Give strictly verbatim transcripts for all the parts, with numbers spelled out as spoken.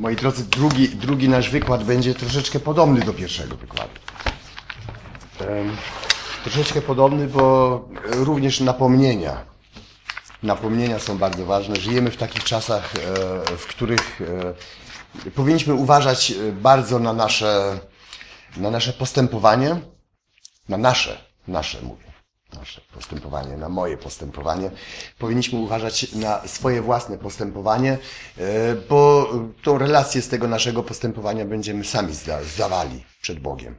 Moi drodzy, drugi, drugi nasz wykład będzie troszeczkę podobny do pierwszego wykładu. Um, troszeczkę podobny, bo również napomnienia. Napomnienia są bardzo ważne. Żyjemy w takich czasach, e, w których e, powinniśmy uważać bardzo na nasze, na nasze postępowanie, na nasze, nasze mówię, nasze postępowanie, na moje postępowanie. Powinniśmy uważać na swoje własne postępowanie, e, bo tą relację z tego naszego postępowania będziemy sami zda, zdawali przed Bogiem.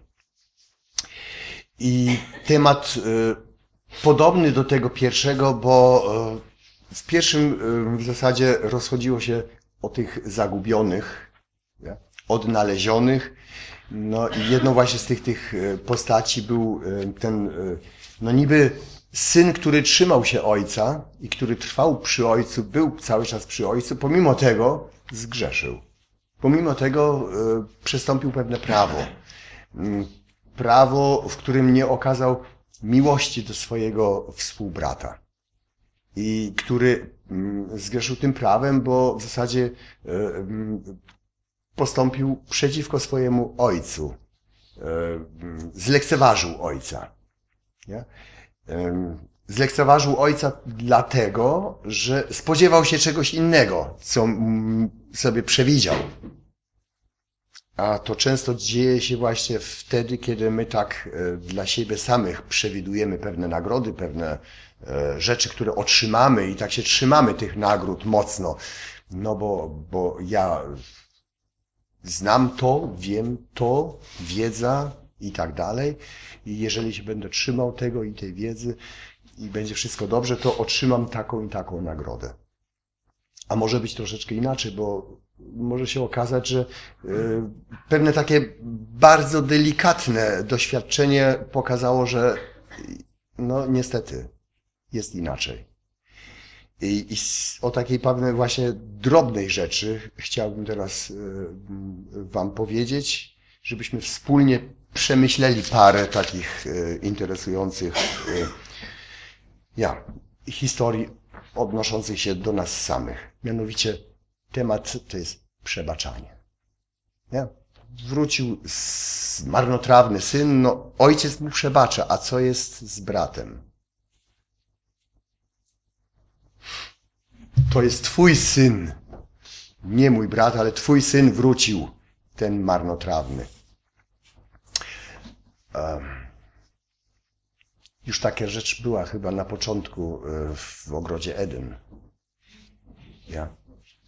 I temat e, podobny do tego pierwszego, bo e, w pierwszym w zasadzie rozchodziło się o tych zagubionych, nie? Odnalezionych. No i jedną właśnie z tych, tych postaci był ten, no niby syn, który trzymał się ojca i który trwał przy ojcu, był cały czas przy ojcu, pomimo tego zgrzeszył. Pomimo tego przestąpił pewne prawo. Prawo, w którym nie okazał miłości do swojego współbrata. I który zgrzeszył tym prawem, bo w zasadzie postąpił przeciwko swojemu ojcu. Zlekceważył ojca. Nie? Zlekceważył ojca dlatego, że spodziewał się czegoś innego, co sobie przewidział. A to często dzieje się właśnie wtedy, kiedy my tak dla siebie samych przewidujemy pewne nagrody, pewne rzeczy, które otrzymamy i tak się trzymamy tych nagród mocno. No bo, bo ja znam to, wiem to, wiedza i tak dalej. I jeżeli się będę trzymał tego i tej wiedzy i będzie wszystko dobrze, to otrzymam taką i taką nagrodę. A może być troszeczkę inaczej, bo może się okazać, że y, pewne takie bardzo delikatne doświadczenie pokazało, że no niestety jest inaczej. I, i o takiej pewnej właśnie drobnej rzeczy chciałbym teraz y, wam powiedzieć, żebyśmy wspólnie przemyśleli parę takich y, interesujących y, ja, historii odnoszących się do nas samych. Mianowicie temat to jest przebaczanie. Nie? Wrócił marnotrawny syn, no ojciec mu przebacza, a co jest z bratem? To jest twój syn, nie mój brat, ale twój syn wrócił, ten marnotrawny. Um, już taka rzecz była chyba na początku w ogrodzie Eden. Ja.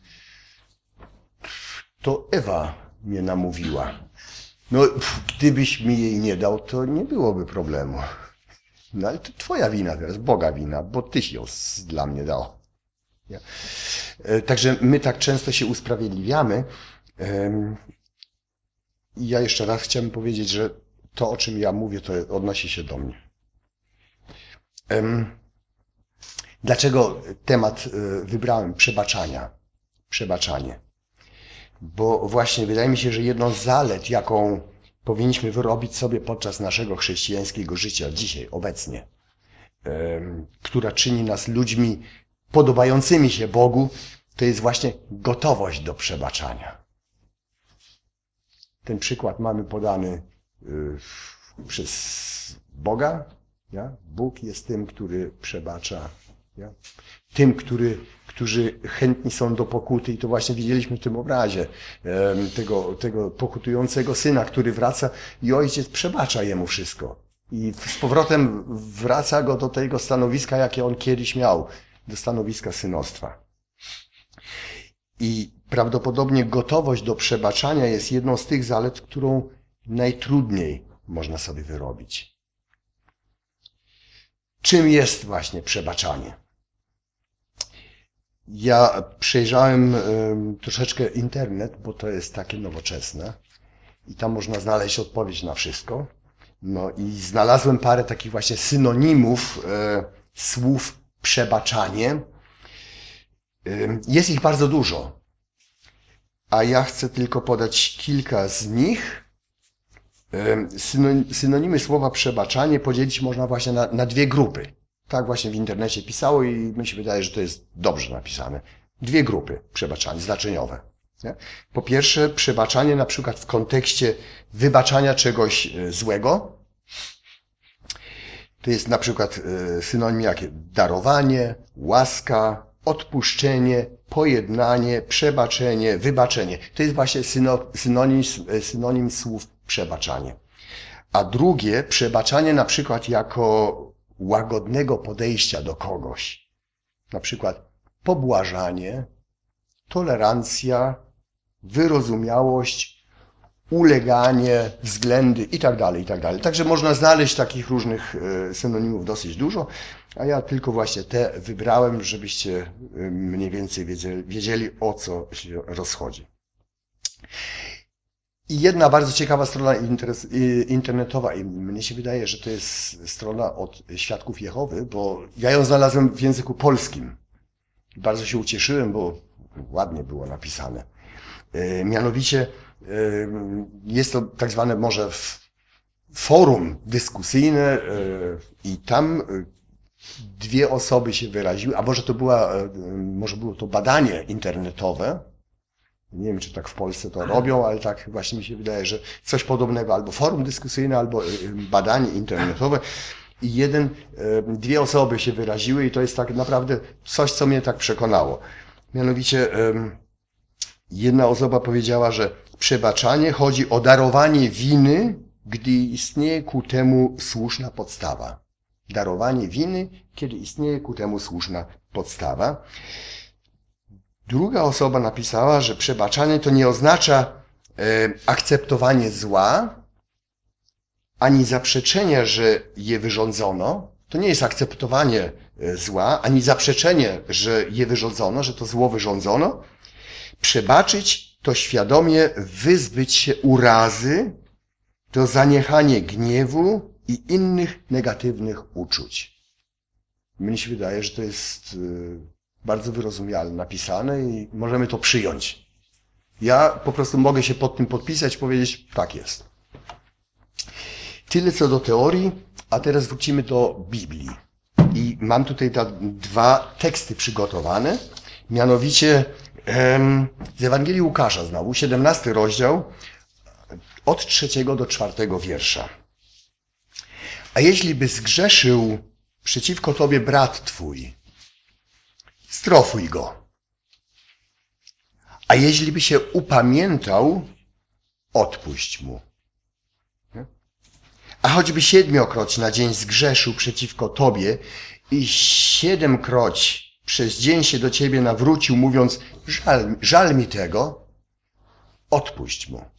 To Ewa mnie namówiła. No, gdybyś mi jej nie dał, to nie byłoby problemu. No ale to twoja wina teraz, Boga wina, bo tyś ją dla mnie dał. Ja. Także my tak często się usprawiedliwiamy. I ja jeszcze raz chciałem powiedzieć, że to, o czym ja mówię, to odnosi się do mnie. Dlaczego temat wybrałem przebaczania? Przebaczanie. Bo właśnie wydaje mi się, że jedną z zalet, jaką powinniśmy wyrobić sobie podczas naszego chrześcijańskiego życia dzisiaj, obecnie, która czyni nas ludźmi podobającymi się Bogu, to jest właśnie gotowość do przebaczania. Ten przykład mamy podany przez Boga. Ja? Bóg jest tym, który przebacza. Ja? Tym, który, którzy chętni są do pokuty. I to właśnie widzieliśmy w tym obrazie tego, tego pokutującego syna, który wraca i ojciec przebacza jemu wszystko. I z powrotem wraca go do tego stanowiska, jakie on kiedyś miał, do stanowiska synostwa. I prawdopodobnie gotowość do przebaczania jest jedną z tych zalet, którą najtrudniej można sobie wyrobić. Czym jest właśnie przebaczanie? Ja przejrzałem um, troszeczkę internet, bo to jest takie nowoczesne i tam można znaleźć odpowiedź na wszystko. No i znalazłem parę takich właśnie synonimów e, słów przebaczanie. E, jest ich bardzo dużo, a ja chcę tylko podać kilka z nich. Synonimy słowa przebaczanie podzielić można właśnie na, na dwie grupy. Tak właśnie w internecie pisało i mi się wydaje, że to jest dobrze napisane. Dwie grupy przebaczanie, znaczeniowe. Nie? Po pierwsze, przebaczanie na przykład w kontekście wybaczania czegoś złego. To jest na przykład synonim jakie? Darowanie, łaska, odpuszczenie, pojednanie, przebaczenie, wybaczenie. To jest właśnie synonim, synonim słów przebaczanie. A drugie, przebaczanie na przykład jako łagodnego podejścia do kogoś. Na przykład pobłażanie, tolerancja, wyrozumiałość, uleganie, względy i tak dalej, i tak dalej. Także można znaleźć takich różnych synonimów dosyć dużo, a ja tylko właśnie te wybrałem, żebyście mniej więcej wiedzieli, wiedzieli o co się rozchodzi. I jedna bardzo ciekawa strona internetowa i mnie się wydaje, że to jest strona od Świadków Jehowy, bo ja ją znalazłem w języku polskim. Bardzo się ucieszyłem, bo ładnie było napisane. Mianowicie jest to tak zwane może forum dyskusyjne i tam dwie osoby się wyraziły, a może to była, może było to badanie internetowe. Nie wiem, czy tak w Polsce to robią, ale tak właśnie mi się wydaje, że coś podobnego, albo forum dyskusyjne, albo badanie internetowe. I jeden, dwie osoby się wyraziły i to jest tak naprawdę coś, co mnie tak przekonało. Mianowicie jedna osoba powiedziała, że przebaczanie chodzi o darowanie winy, gdy istnieje ku temu słuszna podstawa. Darowanie winy, kiedy istnieje ku temu słuszna podstawa. Druga osoba napisała, że przebaczanie to nie oznacza e, akceptowanie zła, ani zaprzeczenia, że je wyrządzono. To nie jest akceptowanie zła, ani zaprzeczenie, że je wyrządzono, że to zło wyrządzono. Przebaczyć to świadomie wyzbyć się urazy, to zaniechanie gniewu i innych negatywnych uczuć. Mnie się wydaje, że to jest bardzo wyrozumiale napisane i możemy to przyjąć. Ja po prostu mogę się pod tym podpisać, powiedzieć, tak jest. Tyle co do teorii, a teraz wrócimy do Biblii. I mam tutaj dwa teksty przygotowane, mianowicie em, z Ewangelii Łukasza znowu, siedemnasty rozdział, od trzeciego do czwartego wiersza. A jeśli by zgrzeszył przeciwko tobie brat twój, strofuj go. A jeśli by się upamiętał, odpuść mu. A choćby siedmiokroć na dzień zgrzeszył przeciwko tobie i siedemkroć przez dzień się do ciebie nawrócił, mówiąc, żal, żal mi tego, odpuść mu.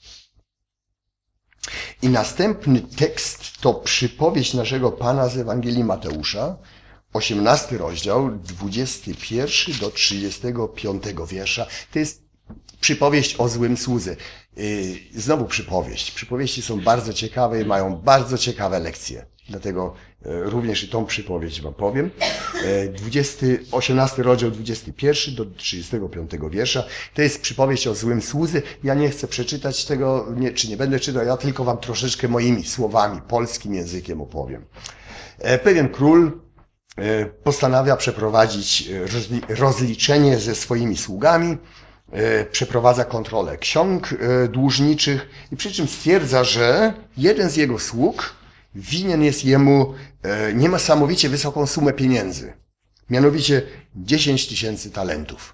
I następny tekst to przypowieść naszego Pana z Ewangelii Mateusza, osiemnasty rozdział, dwudziesty pierwszy do trzydziestego piątego wiersza. To jest przypowieść o złym słudze. Znowu przypowieść. Przypowieści są bardzo ciekawe i mają bardzo ciekawe lekcje. Dlatego również i tą przypowieść wam powiem. dwudziesty, osiemnasty rozdział, dwudziesty pierwszy do trzydziestego piątego wiersza. To jest przypowieść o złym słudze. Ja nie chcę przeczytać tego, nie, czy nie będę czytał, ja tylko wam troszeczkę moimi słowami, polskim językiem opowiem. Pewien król postanawia przeprowadzić rozliczenie ze swoimi sługami, przeprowadza kontrolę ksiąg dłużniczych i przy czym stwierdza, że jeden z jego sług winien jest jemu niesamowicie wysoką sumę pieniędzy. Mianowicie dziesięć tysięcy talentów.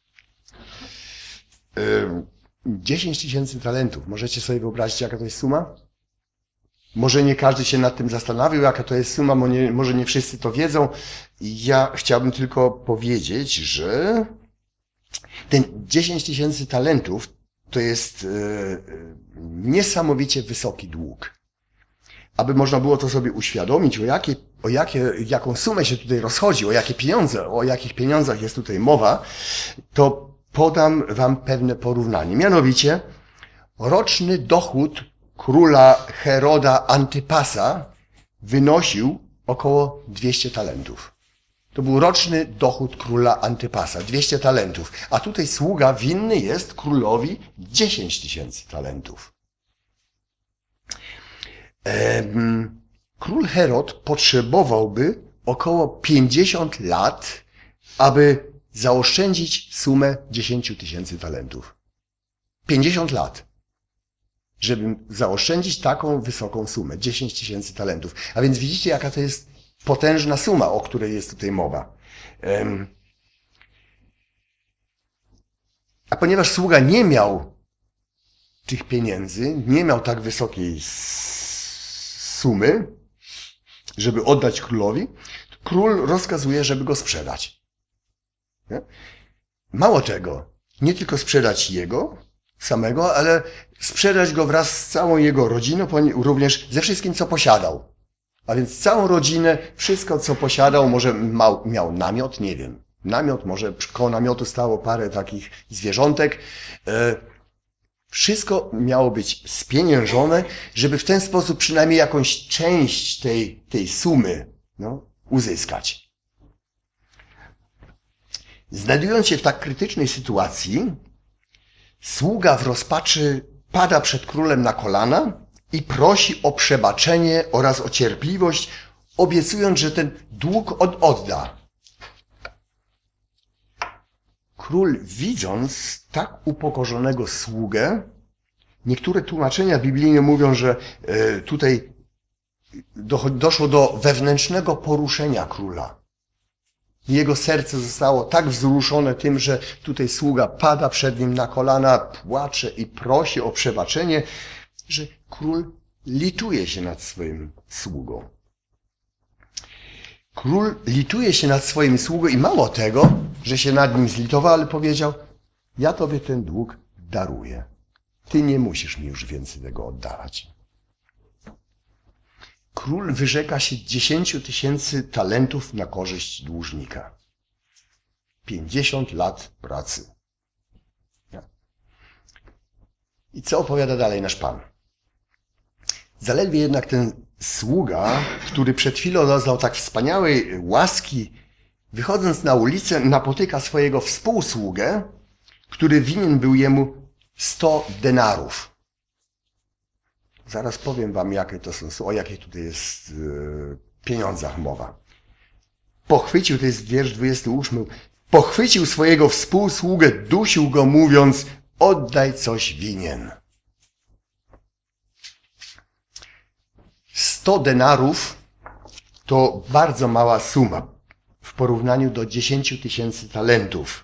dziesięć tysięcy talentów. Możecie sobie wyobrazić, jaka to jest suma? Może nie każdy się nad tym zastanawiał, jaka to jest suma, może nie wszyscy to wiedzą. Ja chciałbym tylko powiedzieć, że ten dziesięć tysięcy talentów to jest niesamowicie wysoki dług. Aby można było to sobie uświadomić, o, jakie, o jakie, jaką sumę się tutaj rozchodzi, o jakie pieniądze, o jakich pieniądzach jest tutaj mowa, to podam wam pewne porównanie. Mianowicie roczny dochód króla Heroda Antypasa wynosił około dwieście talentów. To był roczny dochód króla Antypasa, dwieście talentów. A tutaj sługa winny jest królowi dziesięć tysięcy talentów. Ehm, król Herod potrzebowałby około pięćdziesiąt lat, aby zaoszczędzić sumę dziesięć tysięcy talentów. pięćdziesiąt lat, żeby zaoszczędzić taką wysoką sumę, dziesięć tysięcy talentów. A więc widzicie, jaka to jest potężna suma, o której jest tutaj mowa. A ponieważ sługa nie miał tych pieniędzy, nie miał tak wysokiej sumy, żeby oddać królowi, król rozkazuje, żeby go sprzedać. Nie? Mało tego, nie tylko sprzedać jego samego, ale sprzedać go wraz z całą jego rodziną, również ze wszystkim, co posiadał. A więc całą rodzinę, wszystko, co posiadał, może mał, miał namiot, nie wiem. Namiot, może koło namiotu stało parę takich zwierzątek. Wszystko miało być spieniężone, żeby w ten sposób przynajmniej jakąś część tej, tej sumy no, uzyskać. Znajdując się w tak krytycznej sytuacji, sługa w rozpaczy pada przed królem na kolana i prosi o przebaczenie oraz o cierpliwość, obiecując, że ten dług od, odda. Król, widząc tak upokorzonego sługę, niektóre tłumaczenia biblijne mówią, że tutaj doszło do wewnętrznego poruszenia króla. Jego serce zostało tak wzruszone tym, że tutaj sługa pada przed nim na kolana, płacze i prosi o przebaczenie, że król lituje się nad swoim sługą. Król lituje się nad swoim sługą i mało tego, że się nad nim zlitował, ale powiedział, ja tobie ten dług daruję. Ty nie musisz mi już więcej tego oddawać. Król wyrzeka się dziesięciu tysięcy talentów na korzyść dłużnika. Pięćdziesiąt lat pracy. I co opowiada dalej nasz Pan? Zaledwie jednak ten sługa, który przed chwilą doznał tak wspaniałej łaski, wychodząc na ulicę, napotyka swojego współsługę, który winien był jemu sto denarów. Zaraz powiem wam, jakie to są, o jakich tutaj jest yy, pieniądzach mowa. Pochwycił, to jest wiersz dwudziesty ósmy, pochwycił swojego współsługę, dusił go, mówiąc, oddaj coś winien. sto denarów to bardzo mała suma w porównaniu do dziesięciu tysięcy talentów.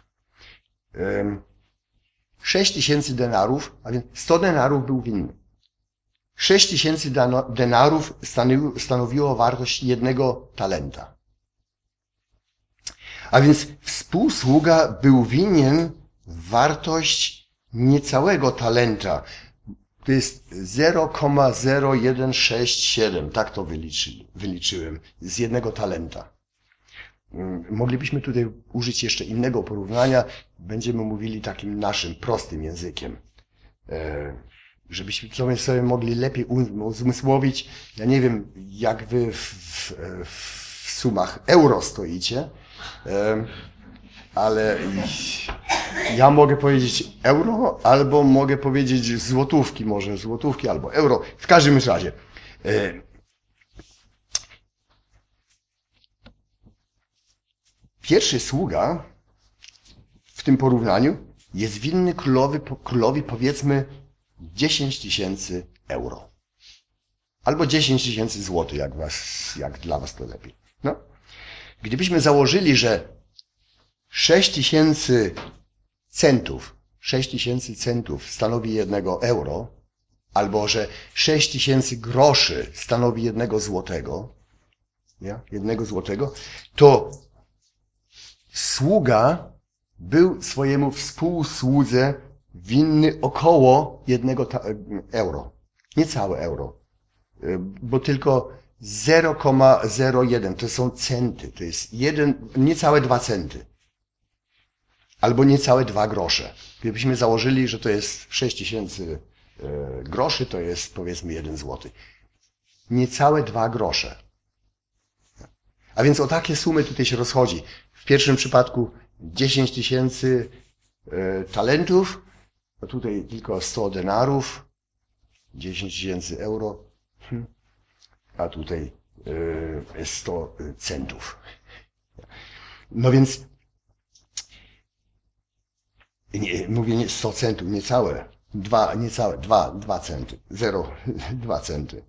sześć tysięcy denarów, a więc sto denarów był winny. sześć tysięcy denarów stanowiło wartość jednego talenta. A więc współsługa był winien wartość niecałego talenta. To jest zero przecinek zero jeden sześć siedem, tak to wyliczy, wyliczyłem, z jednego talenta. Moglibyśmy tutaj użyć jeszcze innego porównania. Będziemy mówili takim naszym prostym językiem. Żebyśmy sobie mogli lepiej uzmysłowić. Ja nie wiem, jak wy w, w, w sumach euro stoicie, ale ja mogę powiedzieć euro, albo mogę powiedzieć złotówki, może złotówki, albo euro. W każdym razie. Pierwszy sługa w tym porównaniu jest winny królowi, królowi powiedzmy dziesięć tysięcy euro. Albo dziesięć tysięcy złotych, jak, was, jak dla was to lepiej. No. Gdybyśmy założyli, że sześć tysięcy centów, sześć tysięcy centów stanowi jednego euro, albo że sześć tysięcy groszy stanowi jednego złotego, nie? jednego złotego, to sługa był swojemu współsłudze winny około jednego euro. Nie całe euro. Bo tylko zero przecinek zero jeden to są centy. To jest jeden, niecałe dwa centy. Albo niecałe dwa grosze. Gdybyśmy założyli, że to jest sześć tysięcy groszy, to jest powiedzmy jeden złoty. Niecałe dwa grosze. A więc o takie sumy tutaj się rozchodzi. W pierwszym przypadku dziesięć tysięcy talentów, a tutaj tylko sto denarów, dziesięć tysięcy euro, a tutaj sto centów. No więc, nie, mówię nie sto centów, nie całe, Dwa, niecałe, dwa, dwa centy. Zero, dwa centy.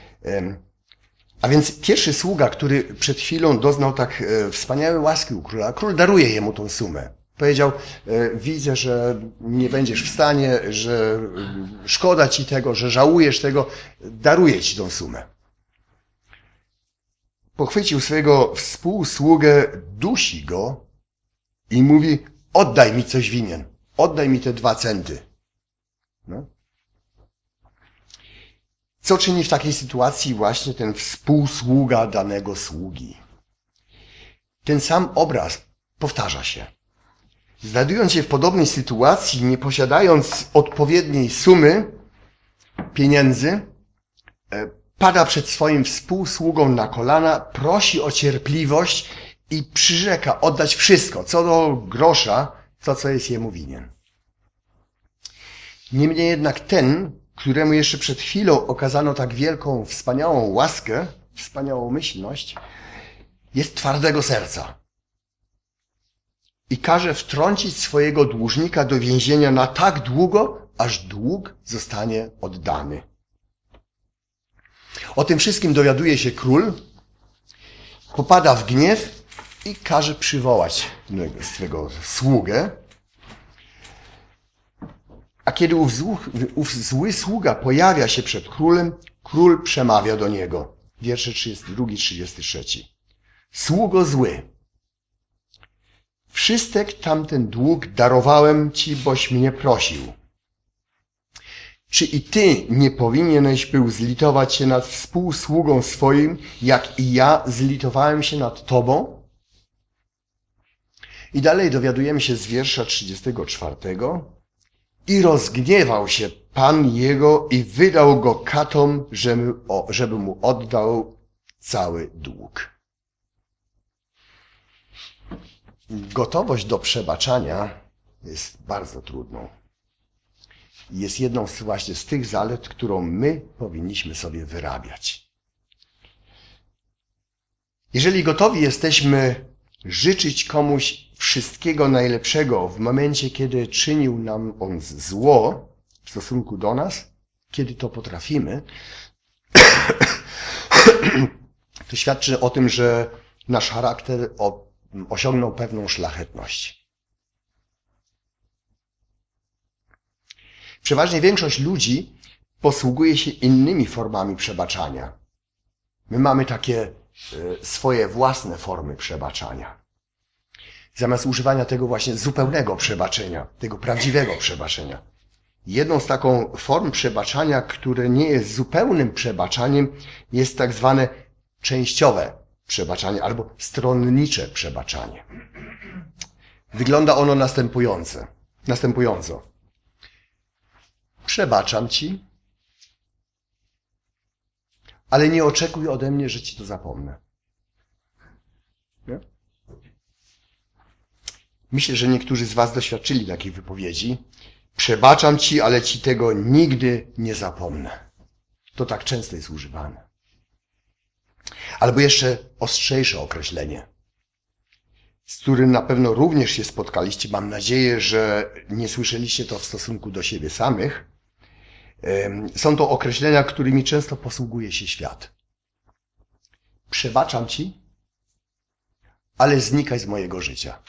A więc pierwszy sługa, który przed chwilą doznał tak wspaniałej łaski u króla, król daruje jemu tą sumę. Powiedział, widzę, że nie będziesz w stanie, że szkoda ci tego, że żałujesz tego, daruję ci tą sumę. Pochwycił swojego współsługę, dusi go i mówi, oddaj mi coś winien, oddaj mi te dwa centy. No. Co czyni w takiej sytuacji właśnie ten współsługa danego sługi? Ten sam obraz powtarza się. Znajdując się w podobnej sytuacji, nie posiadając odpowiedniej sumy pieniędzy, pada przed swoim współsługą na kolana, prosi o cierpliwość i przyrzeka oddać wszystko, co do grosza, to co jest jemu winien. Niemniej jednak ten, któremu jeszcze przed chwilą okazano tak wielką, wspaniałą łaskę, wspaniałą myślność, jest twardego serca i każe wtrącić swojego dłużnika do więzienia na tak długo, aż dług zostanie oddany. O tym wszystkim dowiaduje się król, popada w gniew i każe przywołać swego sługę. A kiedy ów, zły, ów zły sługa pojawia się przed królem, król przemawia do niego. Wiersze trzydziesty drugi trzydziesty trzeci. Sługo zły, wszystek tamten dług darowałem ci, boś mnie prosił. Czy i ty nie powinieneś był zlitować się nad współsługą swoim, jak i ja zlitowałem się nad tobą? I dalej dowiadujemy się z wiersza trzydziestego czwartego. I rozgniewał się Pan jego i wydał go katom, żeby, żeby mu oddał cały dług. Gotowość do przebaczania jest bardzo trudną. Jest jedną z, właśnie z tych zalet, którą my powinniśmy sobie wyrabiać. Jeżeli gotowi jesteśmy życzyć komuś wszystkiego najlepszego w momencie, kiedy czynił nam on zło w stosunku do nas, kiedy to potrafimy, to świadczy o tym, że nasz charakter osiągnął pewną szlachetność. Przeważnie większość ludzi posługuje się innymi formami przebaczania. My mamy takie swoje własne formy przebaczania. Zamiast używania tego właśnie zupełnego przebaczenia, tego prawdziwego przebaczenia. Jedną z taką form przebaczania, które nie jest zupełnym przebaczaniem, jest tak zwane częściowe przebaczanie albo stronnicze przebaczanie. Wygląda ono następujące, następująco. Przebaczam ci, ale nie oczekuj ode mnie, że ci to zapomnę. Nie? Myślę, że niektórzy z was doświadczyli takiej wypowiedzi. Przebaczam ci, ale ci tego nigdy nie zapomnę. To tak często jest używane. Albo jeszcze ostrzejsze określenie, z którym na pewno również się spotkaliście. Mam nadzieję, że nie słyszeliście to w stosunku do siebie samych. Są to określenia, którymi często posługuje się świat. Przebaczam ci, ale znikaj z mojego życia.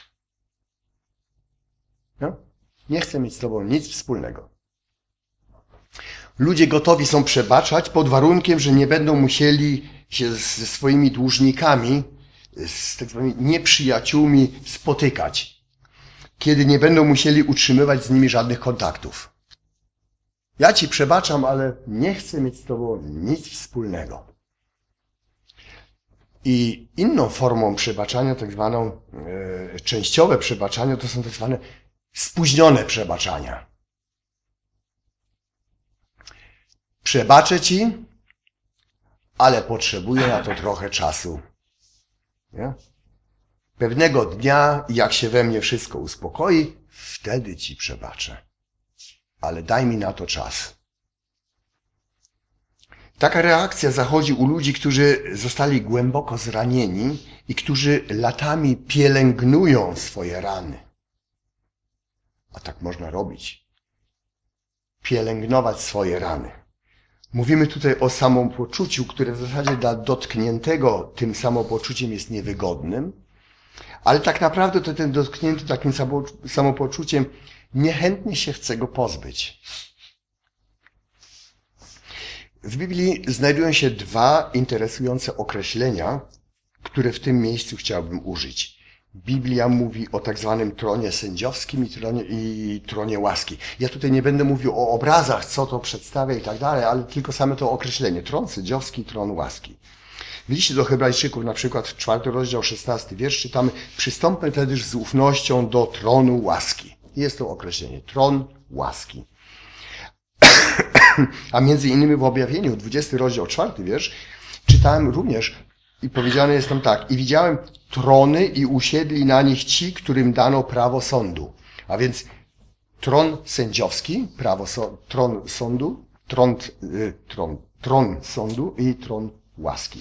No? Nie chcę mieć z tobą nic wspólnego. Ludzie gotowi są przebaczać pod warunkiem, że nie będą musieli się ze swoimi dłużnikami, z tak zwanymi nieprzyjaciółmi spotykać. Kiedy nie będą musieli utrzymywać z nimi żadnych kontaktów. Ja ci przebaczam, ale nie chcę mieć z tobą nic wspólnego. I inną formą przebaczania, tak zwaną e, częściowe przebaczanie, to są tak zwane spóźnione przebaczania. Przebaczę ci, ale potrzebuję na to trochę czasu. Nie? Pewnego dnia, jak się we mnie wszystko uspokoi, wtedy ci przebaczę. Ale daj mi na to czas. Taka reakcja zachodzi u ludzi, którzy zostali głęboko zranieni i którzy latami pielęgnują swoje rany. A tak można robić, pielęgnować swoje rany. Mówimy tutaj o samopoczuciu, które w zasadzie dla dotkniętego tym samopoczuciem jest niewygodnym, ale tak naprawdę to ten dotknięty takim samopoczuciem niechętnie się chce go pozbyć. W Biblii znajdują się dwa interesujące określenia, które w tym miejscu chciałbym użyć. Biblia mówi o tak zwanym tronie sędziowskim i tronie, i tronie łaski. Ja tutaj nie będę mówił o obrazach, co to przedstawia i tak dalej, ale tylko same to określenie. Tron sędziowski, tron łaski. W liście do Hebrajczyków, na przykład czwarty rozdział, szesnasty wiersz, czytamy: przystąpmy też z ufnością do tronu łaski. Jest to określenie. Tron łaski. A między innymi w objawieniu, dwudziesty rozdział, czwarty wiersz, czytałem również i powiedziane jest tam tak: i widziałem trony i usiedli na nich ci, którym dano prawo sądu. A więc tron sędziowski, prawo so, tron sądu, tron, y, tron, tron sądu i tron łaski.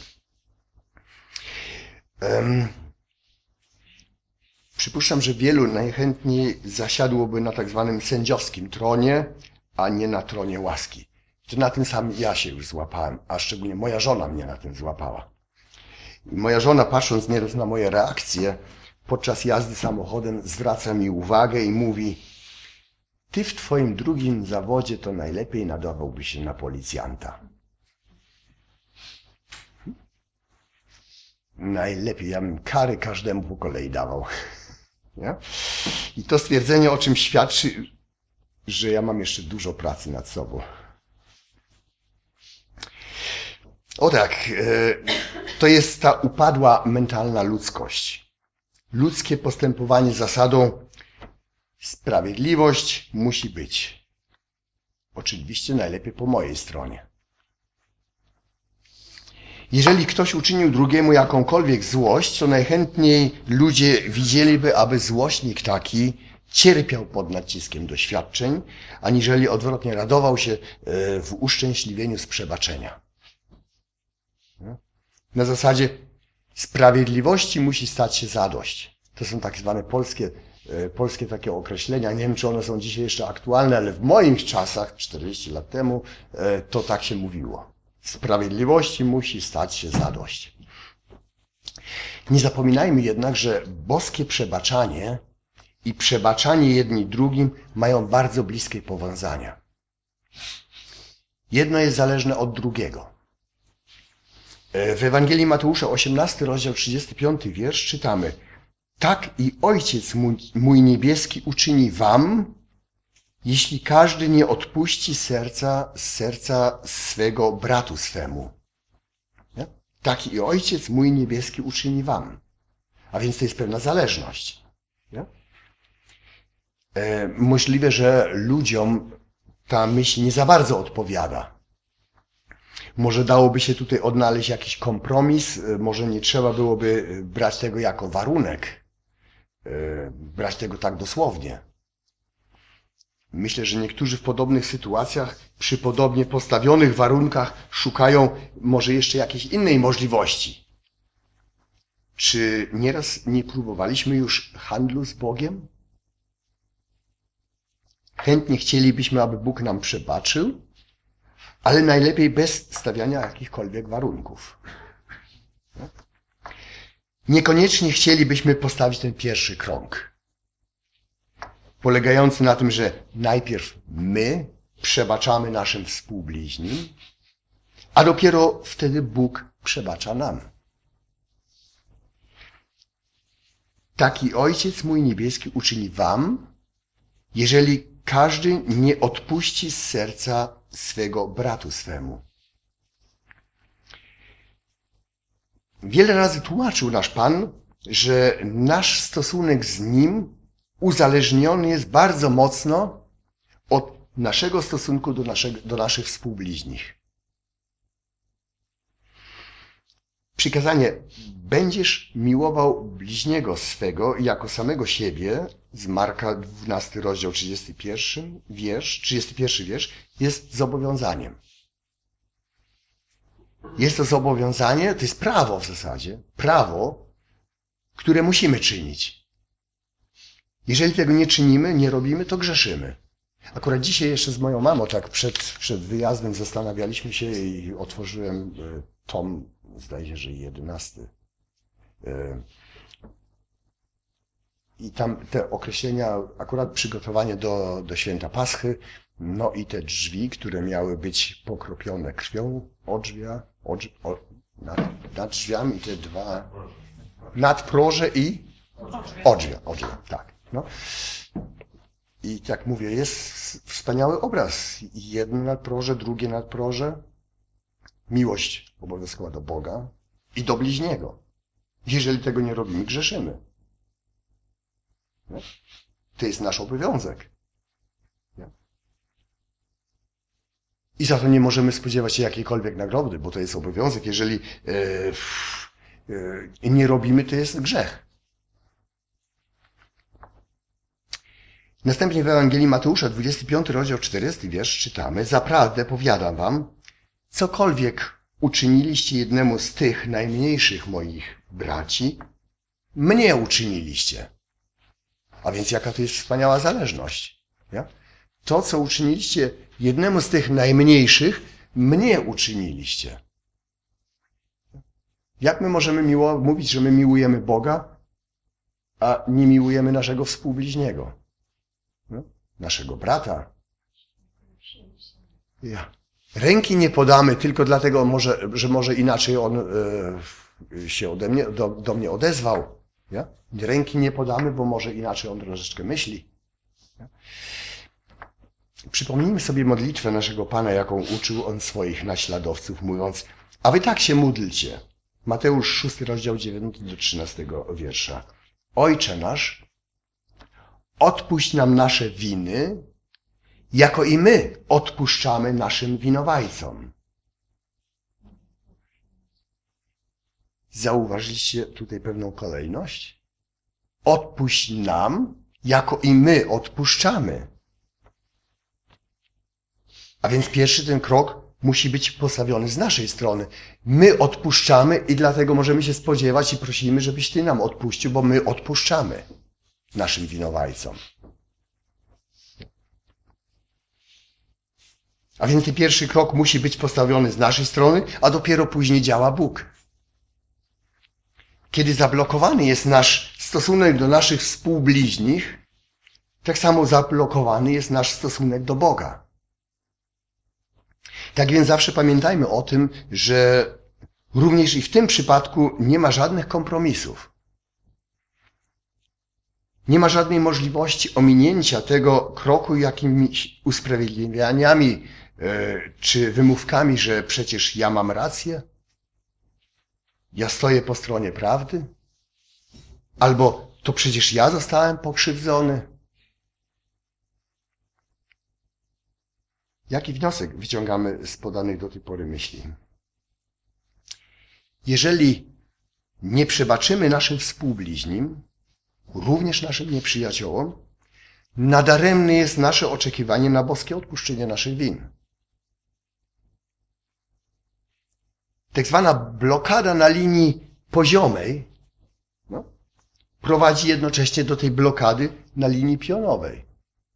Um, przypuszczam, że wielu najchętniej zasiadłoby na tak zwanym sędziowskim tronie, a nie na tronie łaski. To na tym samym ja się już złapałem, a szczególnie moja żona mnie na tym złapała. I moja żona, patrząc nieraz na moje reakcje podczas jazdy samochodem, zwraca mi uwagę i mówi: ty w twoim drugim zawodzie to najlepiej nadawałbyś się na policjanta. Najlepiej, ja bym kary każdemu po kolei dawał. Nie? I to stwierdzenie o czym świadczy, że ja mam jeszcze dużo pracy nad sobą. O tak, to jest ta upadła mentalna ludzkość. Ludzkie postępowanie zasadą sprawiedliwość musi być. Oczywiście najlepiej po mojej stronie. Jeżeli ktoś uczynił drugiemu jakąkolwiek złość, to najchętniej ludzie widzieliby, aby złośnik taki cierpiał pod naciskiem doświadczeń, aniżeli odwrotnie radował się w uszczęśliwieniu z przebaczenia. Na zasadzie sprawiedliwości musi stać się zadość. To są tak zwane polskie, polskie takie określenia. Nie wiem, czy one są dzisiaj jeszcze aktualne, ale w moich czasach, czterdzieści lat temu, to tak się mówiło. Sprawiedliwości musi stać się zadość. Nie zapominajmy jednak, że boskie przebaczanie i przebaczanie jedni drugim mają bardzo bliskie powiązania. Jedno jest zależne od drugiego. W Ewangelii Mateusza, osiemnasty rozdział, trzydziesty piąty wiersz czytamy: tak i Ojciec mój, mój niebieski uczyni wam, jeśli każdy nie odpuści serca z serca swego bratu swemu. Nie? Tak i Ojciec mój niebieski uczyni wam. A więc to jest pewna zależność. Nie? E, możliwe, że ludziom ta myśl nie za bardzo odpowiada. Może dałoby się tutaj odnaleźć jakiś kompromis, może nie trzeba byłoby brać tego jako warunek, brać tego tak dosłownie. Myślę, że niektórzy w podobnych sytuacjach, przy podobnie postawionych warunkach szukają może jeszcze jakiejś innej możliwości. Czy nieraz nie próbowaliśmy już handlu z Bogiem? Chętnie chcielibyśmy, aby Bóg nam przebaczył, ale najlepiej bez stawiania jakichkolwiek warunków. Niekoniecznie chcielibyśmy postawić ten pierwszy krok, polegający na tym, że najpierw my przebaczamy naszym współbliźnim, a dopiero wtedy Bóg przebacza nam. Taki Ojciec mój niebieski uczyni wam, jeżeli każdy nie odpuści z serca swego bratu swemu. Wiele razy tłumaczył nasz Pan, że nasz stosunek z Nim uzależniony jest bardzo mocno od naszego stosunku do, naszego, do naszych współbliźnich. Przykazanie: będziesz miłował bliźniego swego jako samego siebie, z Marka dwunasty rozdział trzydziesty pierwszy wiersz, trzydziesty pierwszy wiersz, jest zobowiązaniem. Jest to zobowiązanie, to jest prawo w zasadzie, prawo, które musimy czynić. Jeżeli tego nie czynimy, nie robimy, to grzeszymy. Akurat dzisiaj jeszcze z moją mamą, tak przed, przed wyjazdem zastanawialiśmy się i otworzyłem tom, zdaje się, że jedenasty. I tam te określenia, akurat przygotowanie do, do święta Paschy, no i te drzwi, które miały być pokropione krwią, odrzwia, odrz, o, nad, nad drzwiami te dwa, nadproże i odrzwia, odrzwia, tak. No. I tak mówię, jest wspaniały obraz. Jedno nadproże, drugie nadproże. Miłość obowiązkowa do Boga i do bliźniego. Jeżeli tego nie robimy, grzeszymy. To jest nasz obowiązek. I za to nie możemy spodziewać się jakiejkolwiek nagrody, bo to jest obowiązek. Jeżeli e, e, nie robimy, to jest grzech. Następnie w Ewangelii Mateusza, dwudziesty piąty rozdział, czterdziesty wiersz czytamy: Zaprawdę powiadam wam, cokolwiek uczyniliście jednemu z tych najmniejszych moich braci, mnie uczyniliście. A więc jaka to jest wspaniała zależność. Nie? To, co uczyniliście jednemu z tych najmniejszych, mnie uczyniliście. Jak my możemy miło, mówić, że my miłujemy Boga, a nie miłujemy naszego współbliźniego? No? Naszego brata? Ja. Ręki nie podamy tylko dlatego, może, że może inaczej on e, się ode mnie, do, do mnie odezwał. Ja? Ręki nie podamy, bo może inaczej on troszeczkę myśli. Ja? Przypomnijmy sobie modlitwę naszego Pana, jaką uczył on swoich naśladowców, mówiąc: a wy tak się módlcie. Mateusz szósty rozdział dziewiąty do trzynastego wiersza. Ojcze nasz, odpuść nam nasze winy, jako i my odpuszczamy naszym winowajcom. Zauważyliście tutaj pewną kolejność? Odpuść nam, jako i my odpuszczamy. A więc pierwszy ten krok musi być postawiony z naszej strony. My odpuszczamy i dlatego możemy się spodziewać i prosimy, żebyś Ty nam odpuścił, bo my odpuszczamy naszym winowajcom. A więc ten pierwszy krok musi być postawiony z naszej strony, a dopiero później działa Bóg. Kiedy zablokowany jest nasz stosunek do naszych współbliźnich, tak samo zablokowany jest nasz stosunek do Boga. Tak więc zawsze pamiętajmy o tym, że również i w tym przypadku nie ma żadnych kompromisów. Nie ma żadnej możliwości ominięcia tego kroku jakimiś usprawiedliwianiami yy, czy wymówkami, że przecież ja mam rację, ja stoję po stronie prawdy, albo to przecież ja zostałem pokrzywdzony. Jaki wniosek wyciągamy z podanych do tej pory myśli? Jeżeli nie przebaczymy naszym współbliźnim, również naszym nieprzyjaciołom, nadaremne jest nasze oczekiwanie na boskie odpuszczenie naszych win. Tak zwana blokada na linii poziomej no, prowadzi jednocześnie do tej blokady na linii pionowej.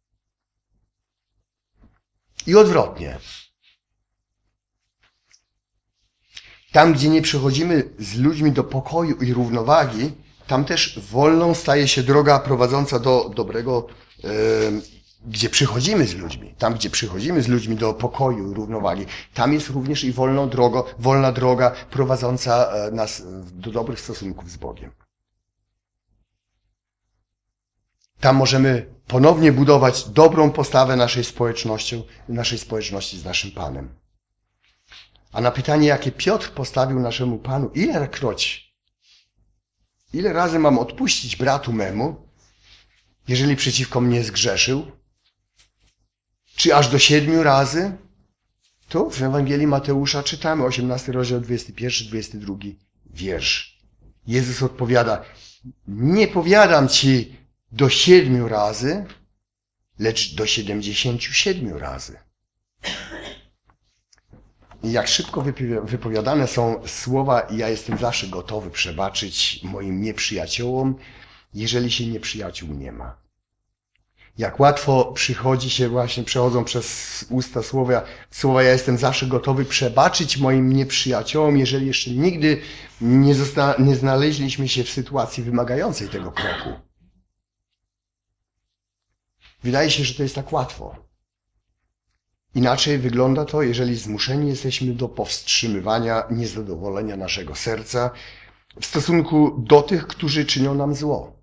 I odwrotnie. Tam, gdzie nie przychodzimy z ludźmi do pokoju i równowagi, tam też wolną staje się droga prowadząca do dobrego, yy, gdzie przychodzimy z ludźmi. Tam, gdzie przychodzimy z ludźmi do pokoju i równowagi, tam jest również i wolną drogą, wolna droga prowadząca nas do dobrych stosunków z Bogiem. Tam możemy ponownie budować dobrą postawę naszej społecznością, naszej społeczności z naszym Panem. A na pytanie, jakie Piotr postawił naszemu Panu, ilekroć, ile razy mam odpuścić bratu memu, jeżeli przeciwko mnie zgrzeszył? Czy aż do siedmiu razy? Tu w Ewangelii Mateusza czytamy osiemnasty rozdział, dwudziesty pierwszy, dwudziesty drugi wiersz. Jezus odpowiada: nie powiadam ci do siedmiu razy, lecz do siedemdziesięciu siedmiu razy. I jak szybko wypowiadane są słowa: ja jestem zawsze gotowy przebaczyć moim nieprzyjaciołom, jeżeli się nieprzyjaciół nie ma. Jak łatwo przychodzi się właśnie, przechodzą przez usta słowa, słowa ja jestem zawsze gotowy przebaczyć moim nieprzyjaciołom, jeżeli jeszcze nigdy nie, zosta- nie znaleźliśmy się w sytuacji wymagającej tego kroku. Wydaje się, że to jest tak łatwo. Inaczej wygląda to, jeżeli zmuszeni jesteśmy do powstrzymywania niezadowolenia naszego serca w stosunku do tych, którzy czynią nam zło.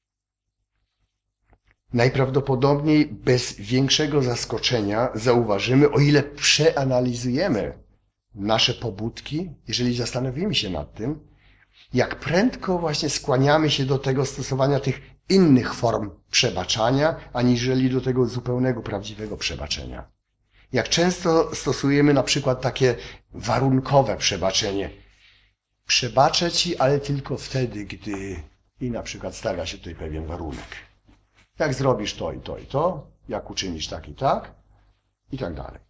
Najprawdopodobniej bez większego zaskoczenia zauważymy, o ile przeanalizujemy nasze pobudki, jeżeli zastanowimy się nad tym, jak prędko właśnie skłaniamy się do tego stosowania tych innych form przebaczania, aniżeli do tego zupełnego, prawdziwego przebaczenia. Jak często stosujemy na przykład takie warunkowe przebaczenie. Przebaczę ci, ale tylko wtedy, gdy... I na przykład stawia się tutaj pewien warunek. Jak zrobisz to i to i to, jak uczynisz tak i tak, i tak dalej.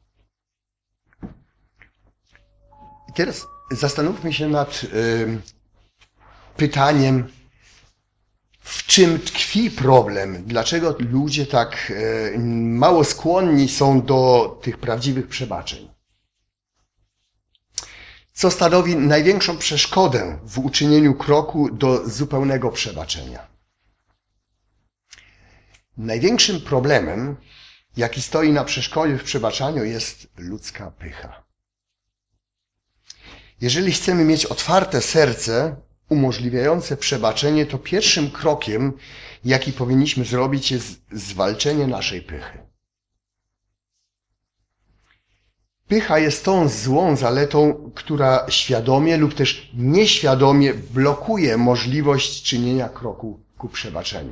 I teraz zastanówmy się nad y, pytaniem, w czym tkwi problem? Dlaczego ludzie tak y, mało skłonni są do tych prawdziwych przebaczeń? Co stanowi największą przeszkodę w uczynieniu kroku do zupełnego przebaczenia? Największym problemem, jaki stoi na przeszkodzie w przebaczaniu, jest ludzka pycha. Jeżeli chcemy mieć otwarte serce umożliwiające przebaczenie, to pierwszym krokiem, jaki powinniśmy zrobić, jest zwalczenie naszej pychy. Pycha jest tą złą zaletą, która świadomie lub też nieświadomie blokuje możliwość czynienia kroku ku przebaczeniu.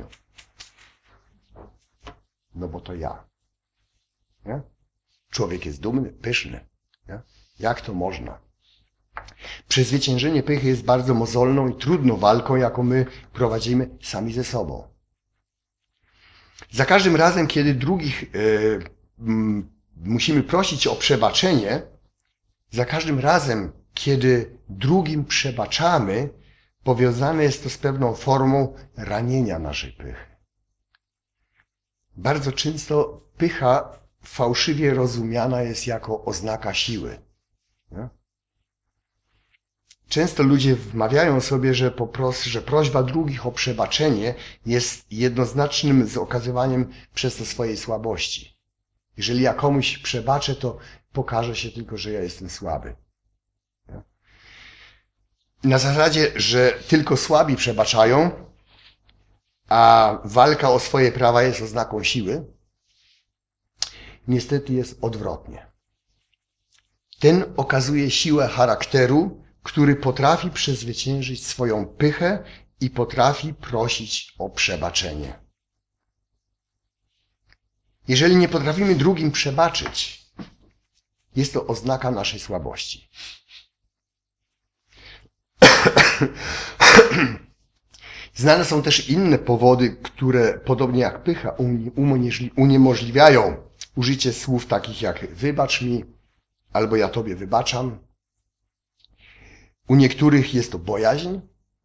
No bo to ja. Nie? Człowiek jest dumny, pyszny. Nie? Jak to można? Przezwyciężenie pychy jest bardzo mozolną i trudną walką, jaką my prowadzimy sami ze sobą. Za każdym razem, kiedy drugich yy, m, musimy prosić o przebaczenie, za każdym razem, kiedy drugim przebaczamy, powiązane jest to z pewną formą ranienia naszej pychy. Bardzo często pycha fałszywie rozumiana jest jako oznaka siły. Nie? Często ludzie wmawiają sobie, że po prostu, że prośba drugich o przebaczenie jest jednoznacznym z okazywaniem przez to swojej słabości. Jeżeli ja komuś przebaczę, to pokaże się tylko, że ja jestem słaby. Nie? Na zasadzie, że tylko słabi przebaczają, a walka o swoje prawa jest oznaką siły, niestety jest odwrotnie. Ten okazuje siłę charakteru, który potrafi przezwyciężyć swoją pychę i potrafi prosić o przebaczenie. Jeżeli nie potrafimy drugim przebaczyć, jest to oznaka naszej słabości. Znane są też inne powody, które, podobnie jak pycha, uniemożliwiają użycie słów takich jak wybacz mi, albo ja tobie wybaczam. U niektórych jest to bojaźń.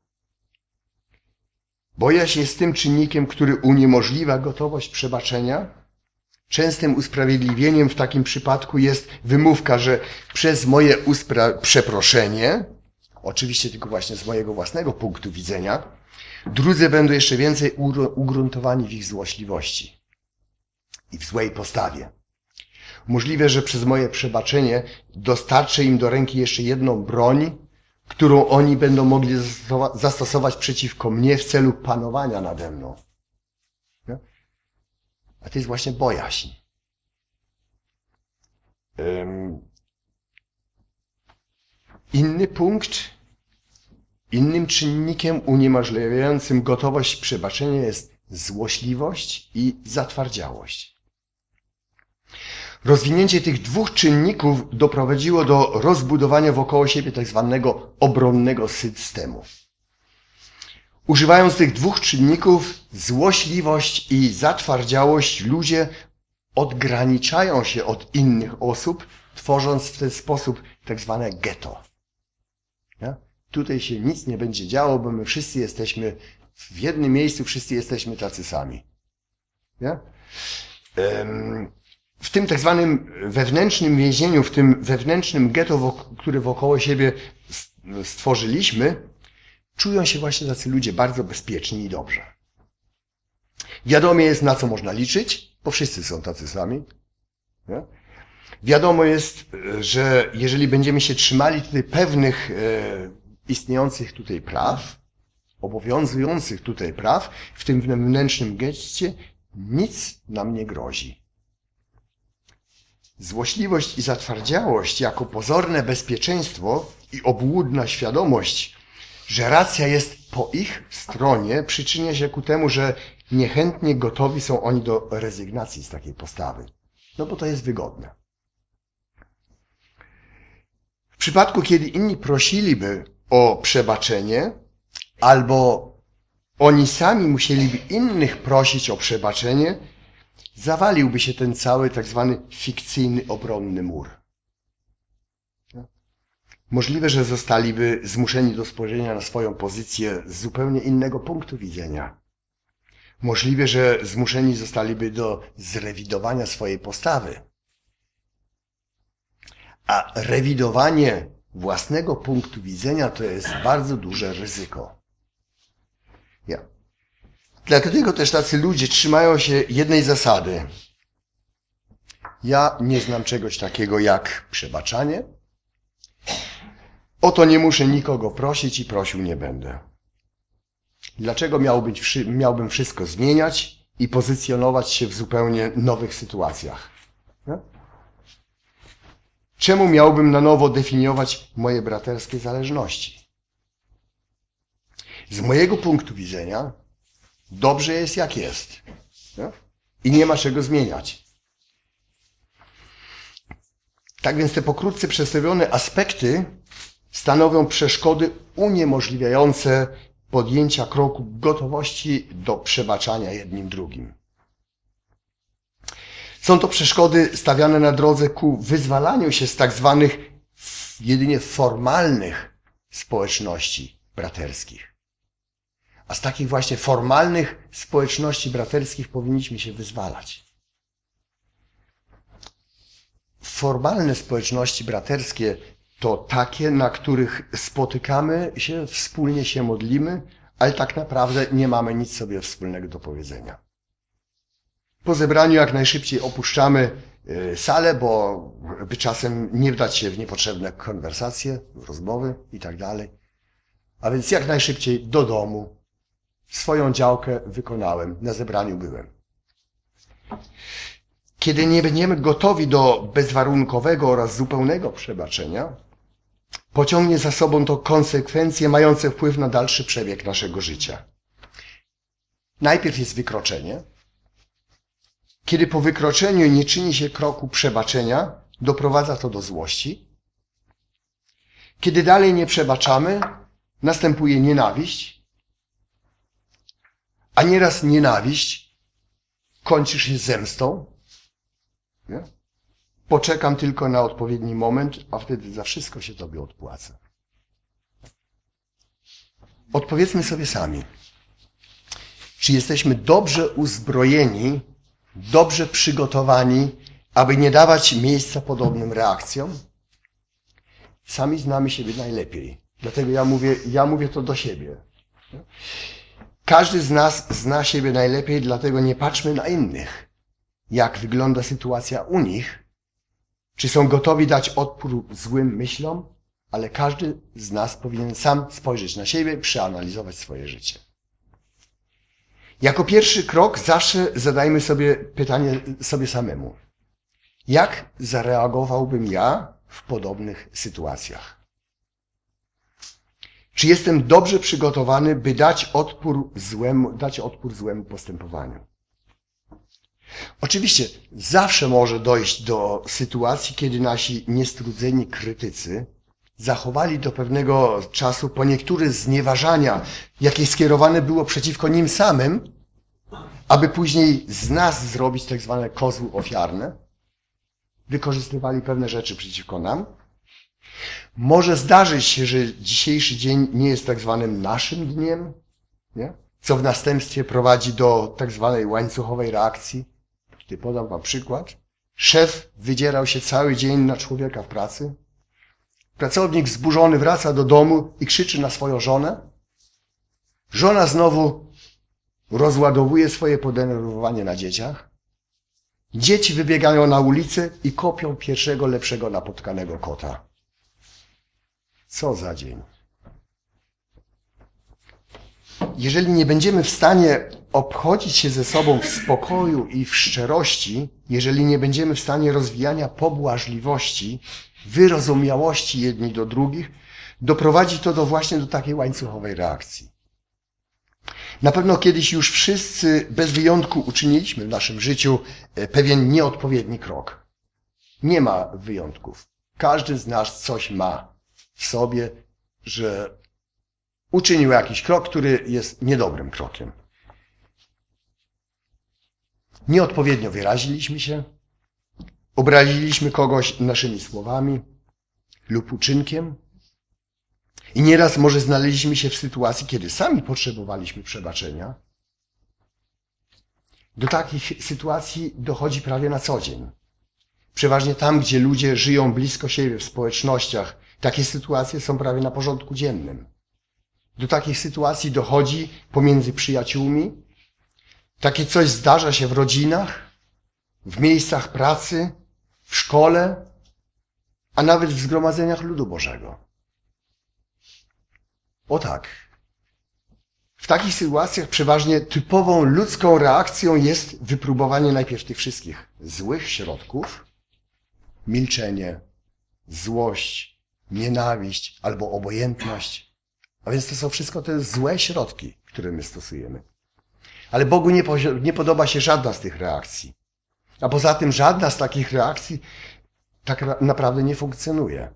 Bojaźń jest tym czynnikiem, który uniemożliwia gotowość przebaczenia. Częstym usprawiedliwieniem w takim przypadku jest wymówka, że przez moje uspra- przeproszenie, oczywiście tylko właśnie z mojego własnego punktu widzenia, drudzy będą jeszcze więcej ugruntowani w ich złośliwości i w złej postawie. Możliwe, że przez moje przebaczenie dostarczę im do ręki jeszcze jedną broń, którą oni będą mogli zastosować przeciwko mnie w celu panowania nade mną. Nie? A to jest właśnie bojaźń. Um, inny punkt, innym czynnikiem uniemożliwiającym gotowość przebaczenia jest złośliwość i zatwardziałość. Rozwinięcie tych dwóch czynników doprowadziło do rozbudowania wokoło siebie tak zwanego obronnego systemu. Używając tych dwóch czynników, złośliwość i zatwardziałość, ludzie odgraniczają się od innych osób, tworząc w ten sposób tak zwane getto. Ja? Tutaj się nic nie będzie działo, bo my wszyscy jesteśmy w jednym miejscu, wszyscy jesteśmy tacy sami. Ja? W tym tak zwanym wewnętrznym więzieniu, w tym wewnętrznym getto, które wokoło siebie stworzyliśmy, czują się właśnie tacy ludzie bardzo bezpieczni i dobrze. Wiadomo jest, na co można liczyć, bo wszyscy są tacy sami. Nie? Wiadomo jest, że jeżeli będziemy się trzymali tutaj pewnych e, istniejących tutaj praw, obowiązujących tutaj praw, w tym wewnętrznym getcie, nic nam nie grozi. Złośliwość i zatwardziałość jako pozorne bezpieczeństwo i obłudna świadomość, że racja jest po ich stronie, przyczynia się ku temu, że niechętnie gotowi są oni do rezygnacji z takiej postawy. No bo to jest wygodne. W przypadku, kiedy inni prosiliby o przebaczenie, albo oni sami musieliby innych prosić o przebaczenie, zawaliłby się ten cały tak zwany fikcyjny obronny mur. Możliwe, że zostaliby zmuszeni do spojrzenia na swoją pozycję z zupełnie innego punktu widzenia. Możliwe, że zmuszeni zostaliby do zrewidowania swojej postawy. A rewidowanie własnego punktu widzenia to jest bardzo duże ryzyko. Ja. Dlatego też tacy ludzie trzymają się jednej zasady. Ja nie znam czegoś takiego jak przebaczanie. O to nie muszę nikogo prosić i prosił nie będę. Dlaczego miałbym, miałbym wszystko zmieniać i pozycjonować się w zupełnie nowych sytuacjach? Nie? Czemu miałbym na nowo definiować moje braterskie zależności? Z mojego punktu widzenia dobrze jest jak jest. Nie? I nie ma czego zmieniać. Tak więc te pokrótce przedstawione aspekty stanowią przeszkody uniemożliwiające podjęcia kroku gotowości do przebaczania jednym drugim. Są to przeszkody stawiane na drodze ku wyzwalaniu się z tak zwanych jedynie formalnych społeczności braterskich. A z takich właśnie formalnych społeczności braterskich powinniśmy się wyzwalać. Formalne społeczności braterskie to takie, na których spotykamy się, wspólnie się modlimy, ale tak naprawdę nie mamy nic sobie wspólnego do powiedzenia. Po zebraniu jak najszybciej opuszczamy salę, bo by czasem nie wdać się w niepotrzebne konwersacje, rozmowy i tak dalej. A więc jak najszybciej do domu. Swoją działkę wykonałem, na zebraniu byłem. Kiedy nie będziemy gotowi do bezwarunkowego oraz zupełnego przebaczenia, pociągnie za sobą to konsekwencje mające wpływ na dalszy przebieg naszego życia. Najpierw jest wykroczenie. Kiedy po wykroczeniu nie czyni się kroku przebaczenia, doprowadza to do złości. Kiedy dalej nie przebaczamy, następuje nienawiść, a nieraz nienawiść kończy się zemstą. Nie? Poczekam tylko na odpowiedni moment, a wtedy za wszystko się tobie odpłacę. Odpowiedzmy sobie sami. Czy jesteśmy dobrze uzbrojeni, dobrze przygotowani, aby nie dawać miejsca podobnym reakcjom? Sami znamy siebie najlepiej. Dlatego ja mówię, ja mówię to do siebie. Każdy z nas zna siebie najlepiej, dlatego nie patrzmy na innych. Jak wygląda sytuacja u nich? Czy są gotowi dać odpór złym myślom? Ale każdy z nas powinien sam spojrzeć na siebie, przeanalizować swoje życie. Jako pierwszy krok zawsze zadajmy sobie pytanie sobie samemu. Jak zareagowałbym ja w podobnych sytuacjach? Czy jestem dobrze przygotowany, by dać odpór złemu, dać odpór złemu postępowaniu? Oczywiście zawsze może dojść do sytuacji, kiedy nasi niestrudzeni krytycy zachowali do pewnego czasu poniektóre znieważania, jakie skierowane było przeciwko nim samym, aby później z nas zrobić tak zwane kozły ofiarne. Wykorzystywali pewne rzeczy przeciwko nam. Może zdarzyć się, że dzisiejszy dzień nie jest tak zwanym naszym dniem, nie? Co w następstwie prowadzi do tak zwanej łańcuchowej reakcji. Tutaj podam wam przykład. Szef wydzierał się cały dzień na człowieka w pracy. Pracownik wzburzony wraca do domu i krzyczy na swoją żonę. Żona znowu rozładowuje swoje podenerwowanie na dzieciach. Dzieci wybiegają na ulicę i kopią pierwszego lepszego napotkanego kota. Co za dzień. Jeżeli nie będziemy w stanie obchodzić się ze sobą w spokoju i w szczerości, jeżeli nie będziemy w stanie rozwijania pobłażliwości, wyrozumiałości jedni do drugich, doprowadzi to do właśnie do takiej łańcuchowej reakcji. Na pewno kiedyś już wszyscy bez wyjątku uczyniliśmy w naszym życiu pewien nieodpowiedni krok. Nie ma wyjątków. Każdy z nas coś ma w sobie, że uczynił jakiś krok, który jest niedobrym krokiem. Nieodpowiednio wyraziliśmy się, obraziliśmy kogoś naszymi słowami lub uczynkiem i nieraz może znaleźliśmy się w sytuacji, kiedy sami potrzebowaliśmy przebaczenia. Do takich sytuacji dochodzi prawie na co dzień. Przeważnie tam, gdzie ludzie żyją blisko siebie w społecznościach, takie sytuacje są prawie na porządku dziennym. Do takich sytuacji dochodzi pomiędzy przyjaciółmi. Takie coś zdarza się w rodzinach, w miejscach pracy, w szkole, a nawet w zgromadzeniach ludu Bożego. O tak. W takich sytuacjach przeważnie typową ludzką reakcją jest wypróbowanie najpierw tych wszystkich złych środków, milczenie, złość, nienawiść albo obojętność. A więc to są wszystko te złe środki, które my stosujemy. Ale Bogu nie, nie podoba się żadna z tych reakcji. A poza tym żadna z takich reakcji tak naprawdę nie funkcjonuje.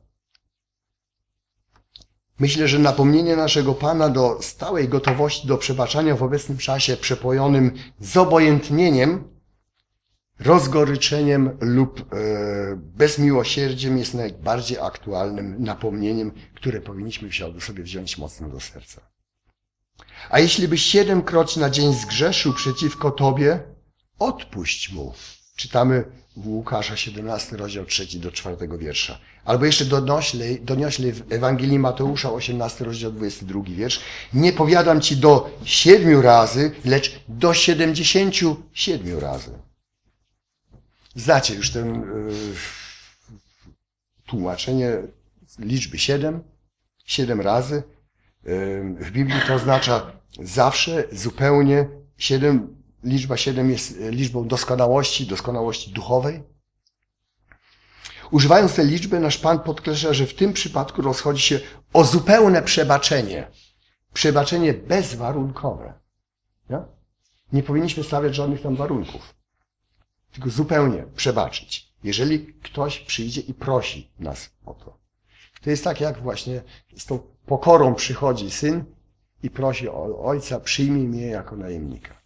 Myślę, że napomnienie naszego Pana do stałej gotowości do przebaczania w obecnym czasie przepojonym zobojętnieniem, rozgoryczeniem lub e, bezmiłosierdziem jest najbardziej aktualnym napomnieniem, które powinniśmy sobie wziąć mocno do serca. A jeśli byś siedemkroć na dzień zgrzeszył przeciwko Tobie, odpuść mu. Czytamy w Łukasza siedemnasty rozdział trzeci do czwartego wiersza. Albo jeszcze donioślej, donioślej w Ewangelii Mateusza osiemnasty rozdział dwudziesty drugi wiersz. Nie powiadam ci do siedmiu razy, lecz do siedemdziesięciu siedmiu razy. Znacie już ten yy, tłumaczenie liczby siedem, siedem razy. Yy, w Biblii to oznacza zawsze, zupełnie. Siedem, liczba siedem jest liczbą doskonałości, doskonałości duchowej. Używając tej liczby, nasz Pan podkreśla, że w tym przypadku rozchodzi się o zupełne przebaczenie. Przebaczenie bezwarunkowe. Ja? Nie powinniśmy stawiać żadnych tam warunków. Tylko zupełnie przebaczyć. Jeżeli ktoś przyjdzie i prosi nas o to. To jest tak, jak właśnie z tą pokorą przychodzi syn i prosi o ojca, przyjmij mnie jako najemnika.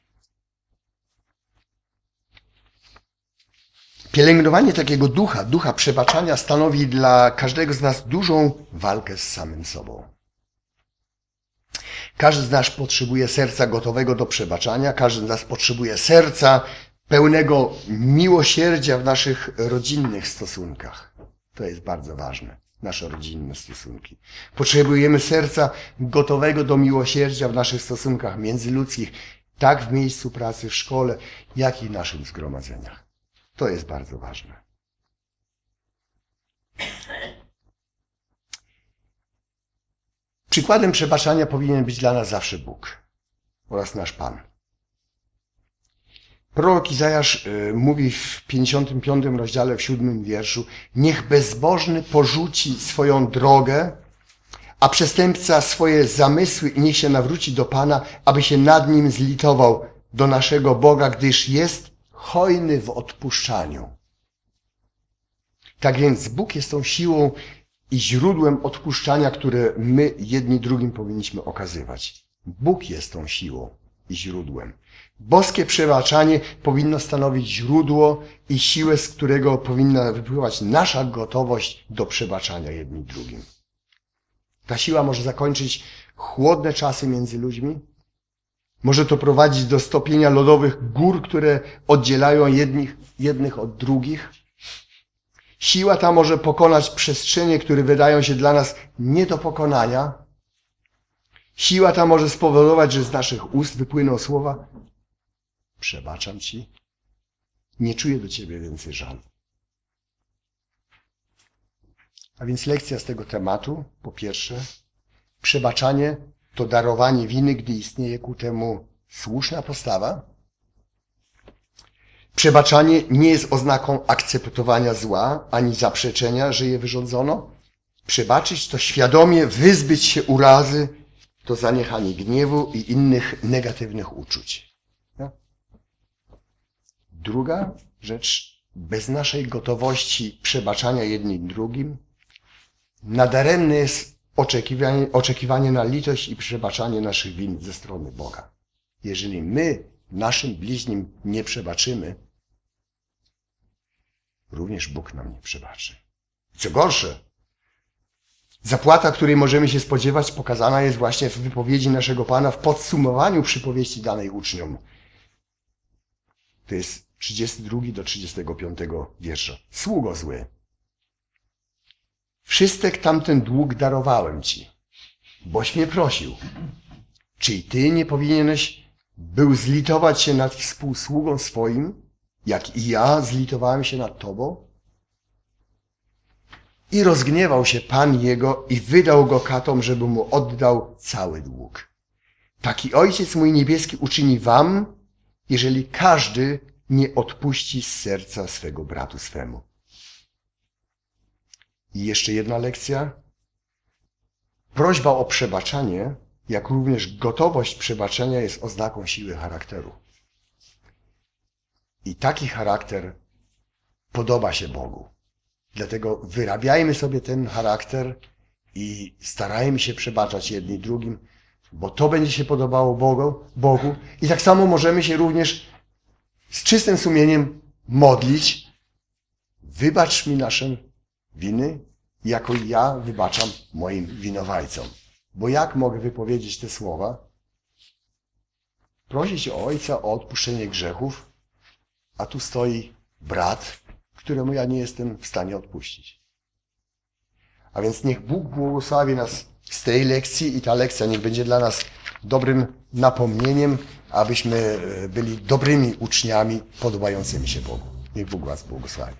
Pielęgnowanie takiego ducha, ducha przebaczania stanowi dla każdego z nas dużą walkę z samym sobą. Każdy z nas potrzebuje serca gotowego do przebaczania, każdy z nas potrzebuje serca pełnego miłosierdzia w naszych rodzinnych stosunkach. To jest bardzo ważne, nasze rodzinne stosunki. Potrzebujemy serca gotowego do miłosierdzia w naszych stosunkach międzyludzkich, tak w miejscu pracy, w szkole, jak i w naszych zgromadzeniach. To jest bardzo ważne. Przykładem przebaczania powinien być dla nas zawsze Bóg oraz nasz Pan. Prorok Izajasz mówi w pięćdziesiątym piątym rozdziale, w siódmym wierszu: niech bezbożny porzuci swoją drogę, a przestępca swoje zamysły i niech się nawróci do Pana, aby się nad nim zlitował, do naszego Boga, gdyż jest hojny w odpuszczaniu. Tak więc Bóg jest tą siłą i źródłem odpuszczania, które my jedni drugim powinniśmy okazywać. Bóg jest tą siłą i źródłem. Boskie przebaczanie powinno stanowić źródło i siłę, z którego powinna wypływać nasza gotowość do przebaczania jedni drugim. Ta siła może zakończyć chłodne czasy między ludźmi, Może to prowadzić do stopienia lodowych gór, które oddzielają jednych, jednych od drugich. Siła ta może pokonać przestrzenie, które wydają się dla nas nie do pokonania. Siła ta może spowodować, że z naszych ust wypłyną słowa: przebaczam ci, nie czuję do ciebie więcej żalu. A więc lekcja z tego tematu, po pierwsze, przebaczanie to darowanie winy, gdy istnieje ku temu słuszna postawa. Przebaczanie nie jest oznaką akceptowania zła, ani zaprzeczenia, że je wyrządzono. Przebaczyć to świadomie wyzbyć się urazy, to zaniechanie gniewu i innych negatywnych uczuć. No. Druga rzecz, bez naszej gotowości przebaczania jednym drugim, nadaremne jest oczekiwanie, oczekiwanie na litość i przebaczanie naszych win ze strony Boga. Jeżeli my naszym bliźnim nie przebaczymy, również Bóg nam nie przebaczy. Co gorsze, zapłata, której możemy się spodziewać, pokazana jest właśnie w wypowiedzi naszego Pana, w podsumowaniu przypowieści danej uczniom. To jest trzydziesty drugi do trzydziestego piątego wiersza. Sługo zły, wszystek tamten dług darowałem ci, boś mnie prosił. Czy i ty nie powinieneś był zlitować się nad współsługą swoim, jak i ja zlitowałem się nad tobą? I rozgniewał się Pan jego i wydał go katom, żeby mu oddał cały dług. Taki Ojciec mój niebieski uczyni wam, jeżeli każdy nie odpuści z serca swego bratu swemu. I jeszcze jedna lekcja. Prośba o przebaczenie, jak również gotowość przebaczenia jest oznaką siły charakteru. I taki charakter podoba się Bogu. Dlatego wyrabiajmy sobie ten charakter i starajmy się przebaczać jedni drugim, bo to będzie się podobało Bogu, Bogu. I tak samo możemy się również z czystym sumieniem modlić: wybacz mi nasze winy, jako i ja wybaczam moim winowajcom. Bo jak mogę wypowiedzieć te słowa? Prosić o Ojca o odpuszczenie grzechów, a tu stoi brat, któremu ja nie jestem w stanie odpuścić. A więc niech Bóg błogosławi nas z tej lekcji i ta lekcja niech będzie dla nas dobrym napomnieniem, abyśmy byli dobrymi uczniami podobającymi się Bogu. Niech Bóg was błogosławi.